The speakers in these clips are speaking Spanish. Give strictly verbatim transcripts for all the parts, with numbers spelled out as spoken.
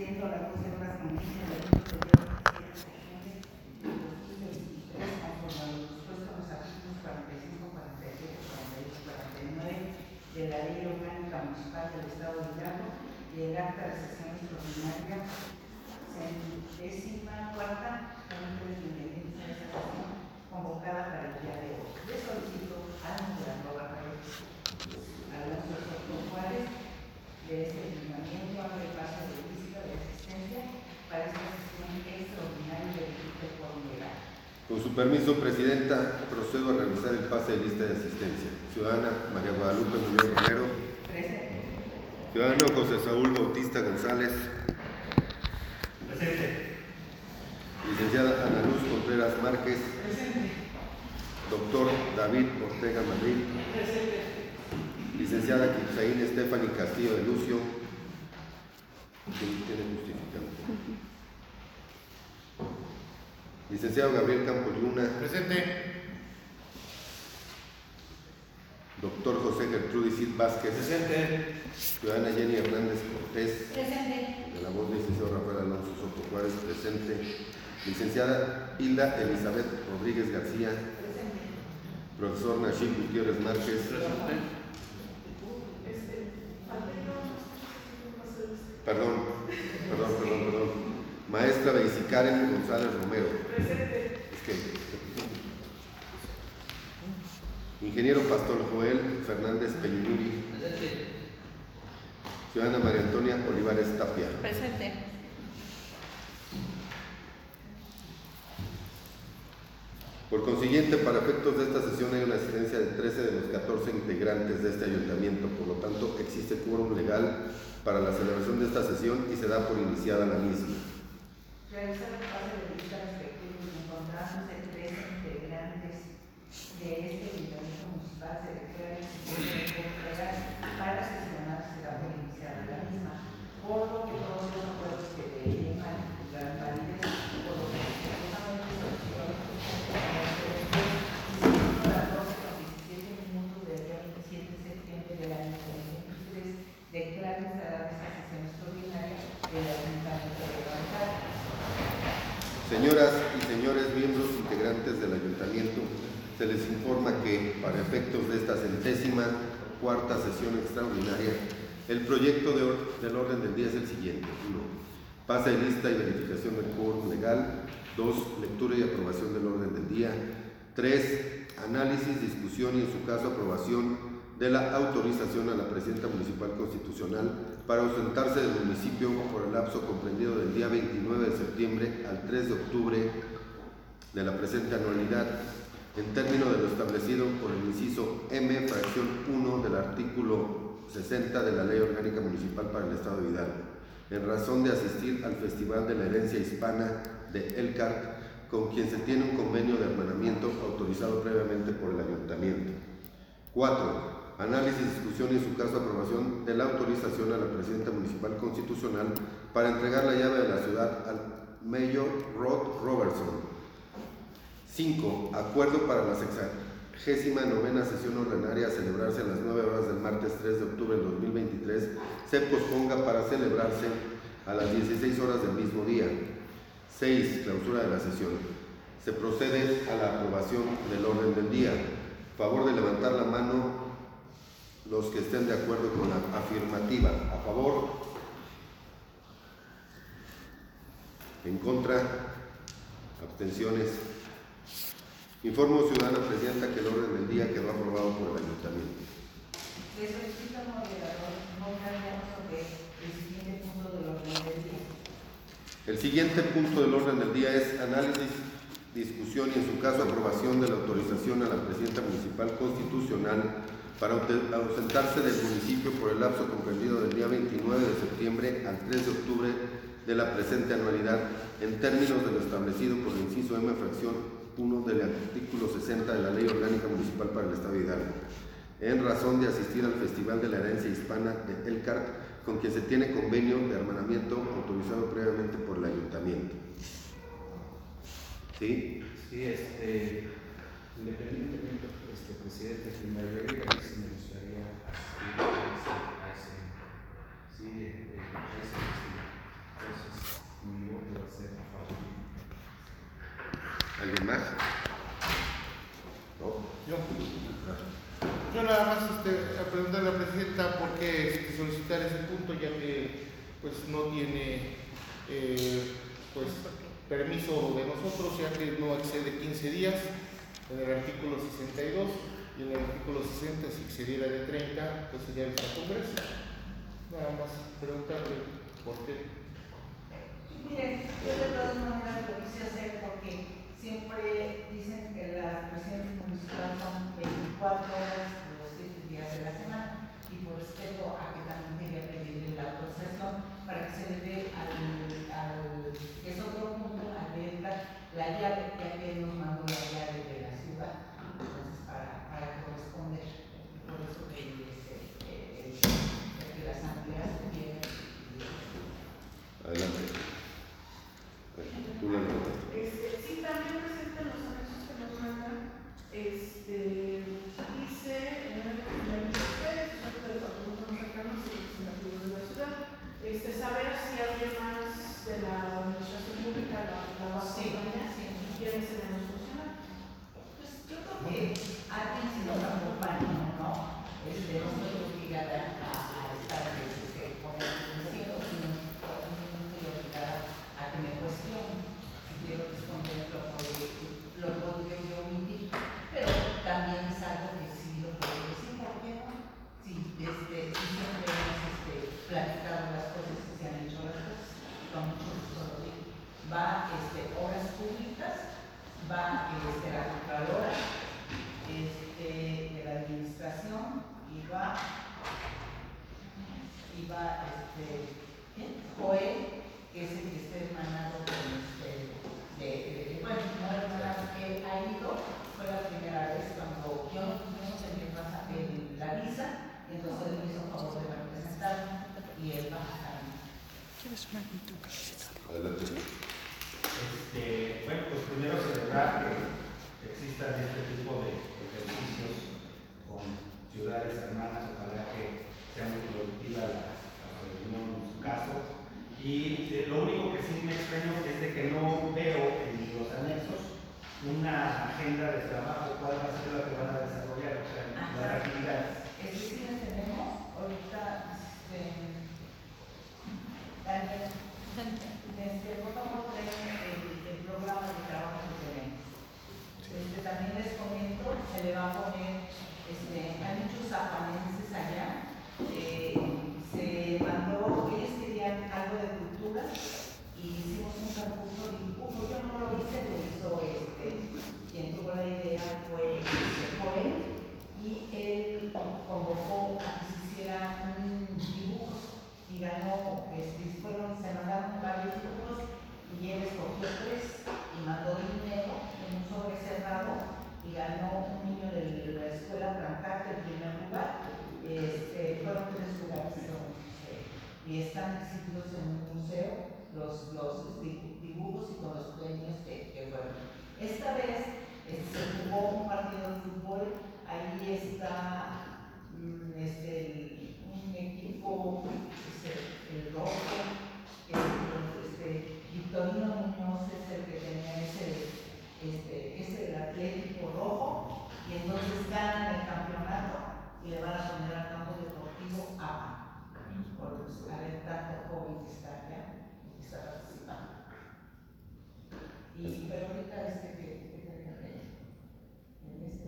siendo las doce horas con quince minutos del día veintisiete de septiembre de dos mil veintitrés, conforme a lo dispuesto en los artículos cuarenta y cinco, cuarenta y siete, cuarenta y ocho, cuarenta y nueve de la Ley Orgánica Municipal del Estado de Hidalgo y el acta de sesión extraordinaria centésima cuarta convocada para el día de hoy. Le solicito al moderador Alonso Soto Juárez de este ayuntamiento a el paso de lista de asistencia para esta sesión extraordinaria de dicte por legal. Con su permiso, Presidenta, procedo a realizar el pase de lista de asistencia. Ciudadana María Guadalupe Muñoz Romero. Presente. Ciudadano José Saúl Bautista González. Presente. Licenciada Ana Luz Contreras Márquez. Presente. Doctor David Ortega Madrid. Presente. Licenciada Quitzaín Estefany Castillo de Lucio. ¿Quién tiene justificante? Licenciado Gabriel Campos Luna. Presente. Doctor José Gertrudis Cid Vázquez. Presente. Ciudadana Jenny Hernández Cortés. Presente. De la voz licenciado Rafael Alonso Soto Juárez, presente. Licenciada Hilda Elizabeth Rodríguez García. Presente. Profesor Nachib Gutiérrez Márquez. Presente. Perdón, perdón, perdón, perdón. Maestra Beisicaren González Romero. Presente. Es que... Ingeniero Pastor Joel Fernández Peñuri. Presente. Ciudadana María Antonia Olivares Tapia. Presente. Por consiguiente, para efectos de esta sesión hay una asistencia de trece de los catorce integrantes de este ayuntamiento, por lo tanto existe quórum legal para la celebración de esta sesión y se da por iniciada la misma. Realizar el pase de lista respectivo y encontrándose tres integrantes de este ayuntamiento municipal se declara existencia de quórum legal para sesionar será por iniciada la misma, por lo que todos los acuerdos que derivan la validez por lo que respectivamente solicitó declaro instalada esta sesión extraordinaria del Ayuntamiento de Guadalajara. Señoras y señores miembros integrantes del Ayuntamiento, se les informa que, para efectos de esta centésima cuarta sesión extraordinaria, el proyecto de or del orden del día es el siguiente. uno. Pase de lista y verificación del quórum legal. dos. Lectura y aprobación del orden del día. tres. Análisis, discusión y, en su caso, aprobación de la autorización a la Presidenta Municipal Constitucional para ausentarse del municipio por el lapso comprendido del día veintinueve de septiembre al tres de octubre de la presente anualidad, en términos de lo establecido por el inciso M, fracción uno del artículo sesenta de la Ley Orgánica Municipal para el Estado de Hidalgo, en razón de asistir al Festival de la Herencia Hispana de El C A R C, con quien se tiene un convenio de hermanamiento autorizado previamente por el Ayuntamiento. cuatro. Análisis, discusión y, en su caso, aprobación de la autorización a la Presidenta Municipal Constitucional para entregar la llave de la ciudad al Mayor Rod Robertson. cinco. Acuerdo para la sexagésima novena sesión ordinaria a celebrarse a las nueve horas del martes tres de octubre del dos mil veintitrés se posponga para celebrarse a las dieciséis horas del mismo día. seis. Clausura de la sesión. Se procede a la aprobación del orden del día. Favor de levantar la mano los que estén de acuerdo con la afirmativa. A favor. En contra. Abstenciones. Informo, ciudadana presidenta, que el orden del día quedó aprobado por el Ayuntamiento. Le solicito al moderador no cambiamos sobre el siguiente punto del orden del día. El siguiente punto del orden del día es análisis, discusión y, en su caso, aprobación de la autorización a la Presidenta Municipal Constitucional para ausentarse del municipio por el lapso comprendido del día veintinueve de septiembre al tres de octubre de la presente anualidad, en términos de lo establecido por el inciso M, fracción uno del artículo sesenta de la Ley Orgánica Municipal para el Estado de Hidalgo, en razón de asistir al Festival de la Herencia Hispana de El C A R C, con quien se tiene convenio de hermanamiento autorizado previamente por el Ayuntamiento. ¿Sí? Sí, este, independientemente, este, presidente, que me agregue, a mí sí me gustaría asistir a ese, a ese, sí, eh, a ese festival. Entonces, más? ¿No? Yo, yo nada más este, a preguntarle a la presidenta por qué este, solicitar ese punto, ya que pues no tiene eh, pues permiso de nosotros, ya que no excede quince días en el artículo sesenta y dos, y en el artículo sesenta, si excediera de treinta, pues sería el Congreso. Nada más preguntarle por qué. Miren, yo de todas maneras lo quise hacer porque siempre dicen que las presidencias municipales son veinticuatro horas los siete días de la semana, y por respeto a que también quería pedirle la autorización para que se le dé al, al es otro punto, al de la, la llave, ya que nos mandó la llave de la ciudad, entonces para, para corresponder, por eso pedí este, eh, que las asambleas tuvieran. Adelante. Tú la notas. Este, sí, también presentan los anexos que nos mandan. Este, dice en el ministerio, de los autobuses más cercanos y nativos de la ciudad, este, saber si alguien más de la administración pública la, la va a acompañar, Sí, sí. quieren ser menos funcionarios. Pues yo creo que alguien si nos acompaña, ¿no? Este, no se obligará a, a estar este, con el vecino, sino no estoy obligada a que me cuestione. Si quiero responderlo, lo podría yo omitir, pero también es algo que sí lo puedo decir, ¿por qué no? Si desde si siempre hemos este, platicado las cosas y se han hecho las cosas, con mucho gusto lo digo. Va este, obras públicas, va este, la Contralora, este, de la administración, y va, y va este, Joel, que es el que está hermanado con este, de, de, bueno, no hermanado, que ha ido, fue la primera vez cuando yo no tenía más el, la visa, y entonces él me hizo favor de representarme, y él va a estar. Adelante. Este, bueno, pues primero celebrar que existan este tipo de ejercicios con ciudades hermanas, ojalá que sea muy productiva la, la reunión en su caso. Y eh, lo único que sí me extraño es de que no veo en los anexos una agenda de trabajo, cuál va a ser la que van a desarrollar, o sea, Ajá. las actividades. Es que sí las tenemos ahorita, este, Daniel, desde por favor traen el, el programa de trabajo que tenemos. Este, también les comento, se le va a poner, este, hay muchos zapanenses allá, eh, se mandó, ellos querían algo de cultura y hicimos un concurso de dibujo. Yo no lo hice, lo hizo este, quien tuvo la idea fue este, Joel, y él convocó a que se hiciera un dibujo y ganó, este, fueron, se mandaron varios dibujos y él escogió tres y mandó dinero en un sobre cerrado y ganó un niño de la escuela Francarte en primer lugar. Este, fueron tres lugares eh, y están exhibidos en un museo los, los dibujos y con los premios que, que fueron. Esta vez este, se jugó un partido de fútbol, ahí está mm, este, el, un equipo, este, el rojo, este, Victorino Muñoz es el que tenía ese, este, ese el Atlético Rojo, y entonces ganan el campeonato y le van a poner al campo deportivo A P A, por a ver tanto joven que está allá, que está participando. Y pero ahorita este que en este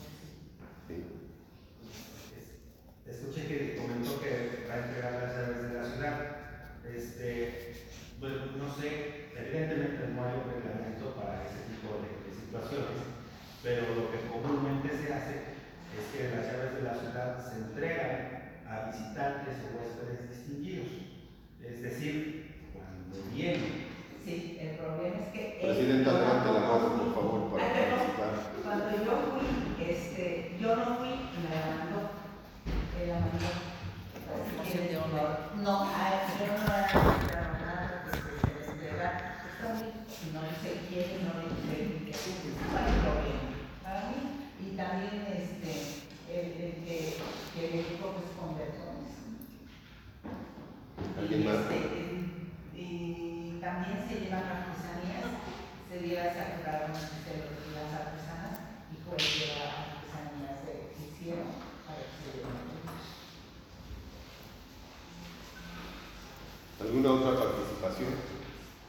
Escuché que comentó que va a entregar las llaves de la ciudad. Este, bueno, no sé, evidentemente no hay un reglamento para ese tipo de, de situaciones, pero lo que comúnmente se hace es que las llaves de la ciudad se entregan a visitantes o huéspedes distinguidos. Es decir, cuando vienen. Sí, el problema es que... Presidenta, levante la mano, por favor, para participar. Cuando yo fui, este, yo no fui y me la mandó. Me la mandó. Así que, no, a yo no la nada, pues se les entrega. Está muy, no se quiere, no le quiere, no hay problema. Para mí, y también este, el, el que, que le dijo responder con eso. ¿Alguien más? Este, y también se llevan artesanías, se diera sacar una de las artesanas y cualquier artesanía se hicieron para que se dieran. ¿Alguna otra participación?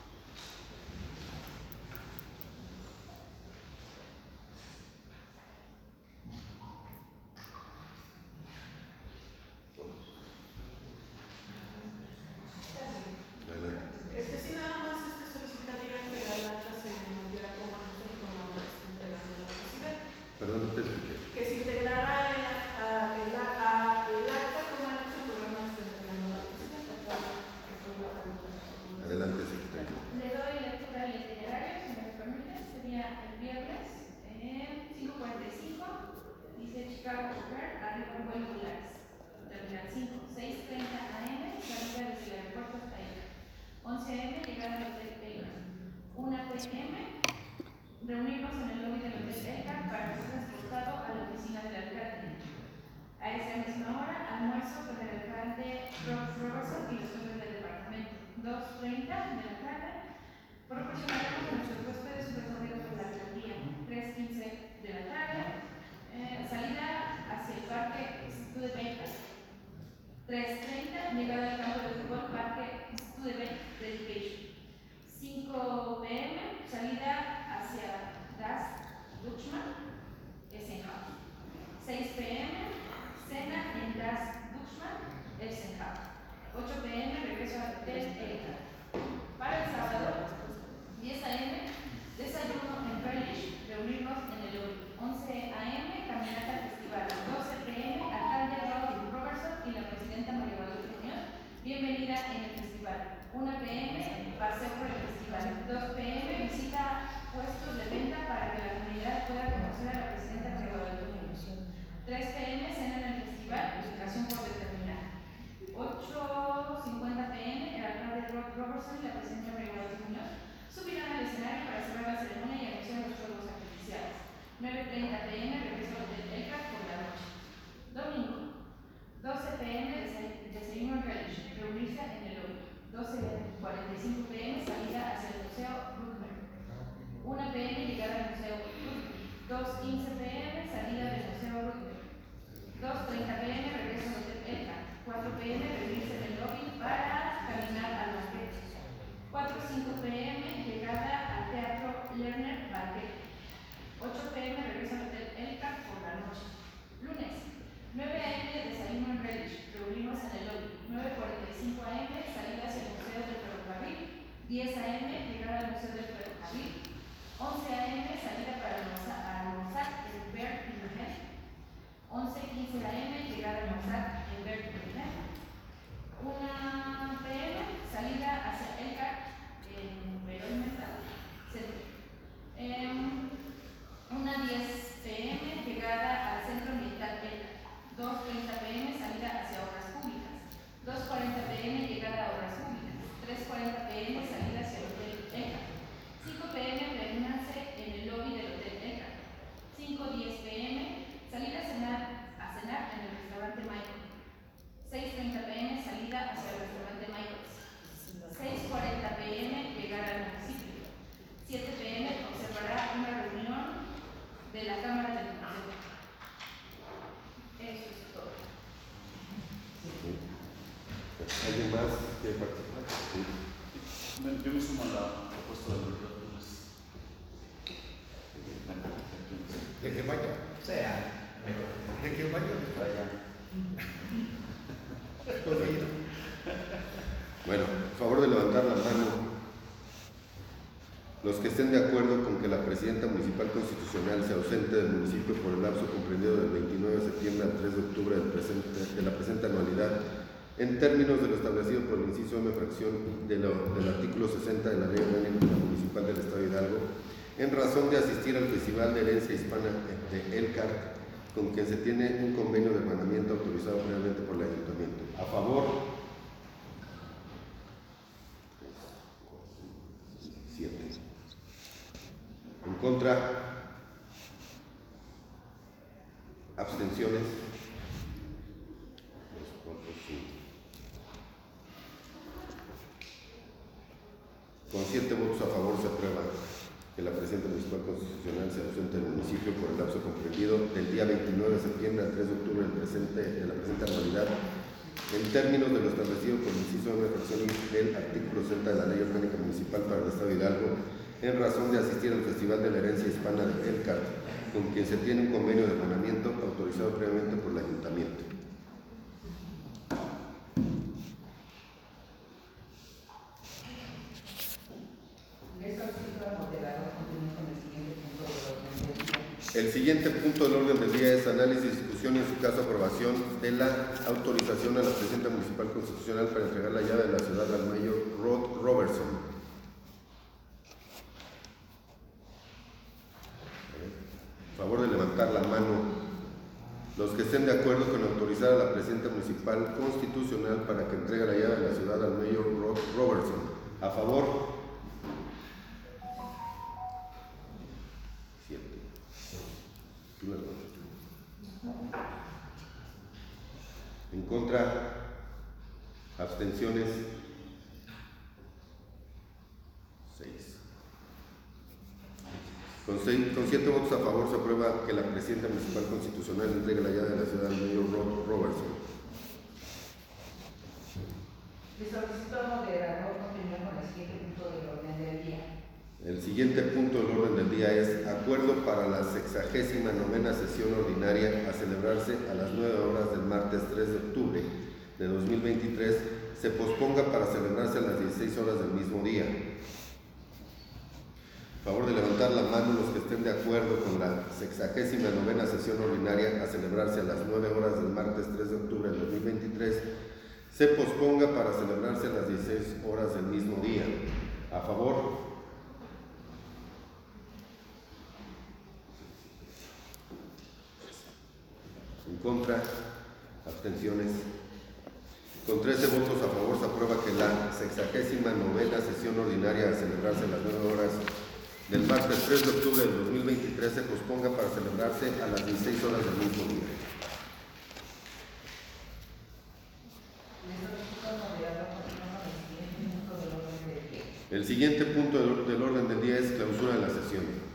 Este sí, nada más este solicitaría que la acta se mantuviera como nosotros como la entregando la presidenta. Perdón, no te escuché. Que se integrara el, a, el, a, el acta como en el programa de entregando la presidenta. Adelante, secretario. Le doy lectura al itinerario, si me permite. Sería el viernes en cinco cuarenta y cinco, dice Chicago O'Hare, arriba en vuelo Volaris. Terminal cinco, seis treinta a eme, salida desde el aeropuerto hasta ahí. once a eme, llegada al Hotel Taylor. una pe eme, reunirnos en el lobby del Hotel Elka para ser transportado a la oficina del alcalde. A esa misma hora, almuerzo con el alcalde Rob Robertson y los jefes del departamento. dos treinta de la tarde, proporcionaremos a nuestros huéspedes un recorrido por la alcaldía. tres quince de la tarde, eh, salida hacia el parque Studebaker. tres treinta, llegada al campo de fútbol Parque Studebaker Dedication. cinco pe eme, salida hacia Das Dutchman, Essenhof. seis pe eme, cena en Das Dutchman, Essenhof. ocho pe eme, regreso al Hotel Elka. Para el sábado, diez a eme, desayuno en Relish, reunirnos en el lobby. once a eme, caminata al festival. doce pe eme, alcalde Rob Robertson y la presidenta María Guadalupe Muñoz, bienvenida en el festival. una pe eme, paseo por el festival. dos pe eme, visita puestos de venta para que la comunidad pueda conocer a la presidenta María Guadalupe Muñoz. tres pe eme, cena en el festival, ubicación por determinar. ocho cincuenta pe eme, el alcalde Rob Robertson y la presidenta María Guadalupe Muñoz subirán al escenario para cerrar la ceremonia y anunciar los fuegos artificiales. nueve treinta pe eme, regreso al Hotel Elka por la noche. Domingo, doce pe eme, desayuno en Relish, reunirse en el lobby. doce cuarenta y cinco pe eme, salida hacia el Museo Bruckner. una pe eme, llegada al Museo Bruckner. dos quince pe eme, salida del Museo Bruckner. dos treinta pe eme, regreso al Hotel Elka. cuatro pe eme, reunirse en el lobby para caminar al banquete. cuatro cinco pe eme, llegada al Teatro Lerner Banquete. ocho pe eme, regreso al Hotel Elka por la noche. Lunes, nueve a eme, desayuno en Relish, reunimos en el lobby. nueve cuarenta y cinco a eme, salida hacia el Museo del Ferrocarril. diez a eme, llegada al Museo del Ferrocarril. once a eme, salida para almorzar, almorzar en Bert Ingenio. once quince a eme, llegada a almorzar en Bert Ingenio. una pe eme, salida hacia Elka en Perón Mercado. Um, una diez pe eme, llegada al Centro Militar Elka. dos treinta pe eme, salida hacia Obras Públicas. dos cuarenta pe eme, llegada a Obras Públicas. tres cuarenta pe eme, salida hacia el Hotel Elka. cinco pe eme, reúnanse en el lobby del Hotel Elka. cinco diez pe eme, salida a cenar, a cenar en el restaurante Michael. seis treinta pe eme, salida hacia el restaurante Michael's. seis cuarenta pe eme, llegar al municipio. siete pe eme, observará una reunión de la Cámara del Consejo. Eso es todo. ¿Alguien más quiere participar? Sí. Yo me sumo a la propuesta de los doctores. De que vaya. Sea. De que vaya. Vaya. Bueno, por favor de levantar la mano los que estén de acuerdo con que la presidenta municipal constitucional se ausente del municipio por el lapso comprendido del veintinueve de septiembre al tres de octubre del presente, de la presente anualidad, en términos de lo establecido por el inciso M, fracción de lo, del artículo sesenta de la Ley Orgánica Municipal del Estado de Hidalgo, en razón de asistir al Festival de Herencia Hispana de Elka, con quien se tiene un convenio de hermanamiento autorizado previamente por el Ayuntamiento. A favor. Siete. En contra. Abstenciones. Dos, cuatro, cinco. Con siete votos a favor se aprueba que la Presidenta Municipal Constitucional se ausente del municipio por el lapso comprendido del día veintinueve de septiembre al tres de octubre del presente, de la presente anualidad, en términos de lo establecido por el inciso de fracción del artículo sesenta de la Ley Orgánica Municipal para el Estado de Hidalgo, en razón de asistir al Festival de la Herencia Hispana de Elcar, con quien se tiene un convenio de hermanamiento autorizado previamente por el Ayuntamiento. El siguiente punto del orden del día es análisis, discusión y en su caso aprobación de la autorización a la Presidenta Municipal Constitucional para entregar la llave de la ciudad al mayor Rod Robertson. A favor de levantar la mano los que estén de acuerdo con autorizar a la Presidenta Municipal Constitucional para que entregue la llave de la ciudad al mayor Rod Robertson. A favor. En contra, abstenciones, seis. Con, seis, con siete votos a favor se aprueba que la Presidenta Municipal Constitucional entregue la llave de la ciudad al mayor Rod Robertson. Le solicito al moderador continuar con el siguiente punto del orden del día. El siguiente punto del orden del día es acuerdo para la sexagésima novena sesión ordinaria a celebrarse a las nueve horas del martes tres de octubre de dos mil veintitrés, se posponga para celebrarse a las dieciséis horas del mismo día. A favor de levantar la mano los que estén de acuerdo con la sexagésima novena sesión ordinaria a celebrarse a las nueve horas del martes tres de octubre de dos mil veintitrés, se posponga para celebrarse a las dieciséis horas del mismo día. A favor. En contra, abstenciones. Con trece votos a favor se aprueba que la sexagésima novena sesión ordinaria a celebrarse a las nueve horas del martes tres de octubre del dos mil veintitrés se posponga para celebrarse a las dieciséis horas del mismo día. El siguiente punto del orden del día es clausura de la sesión.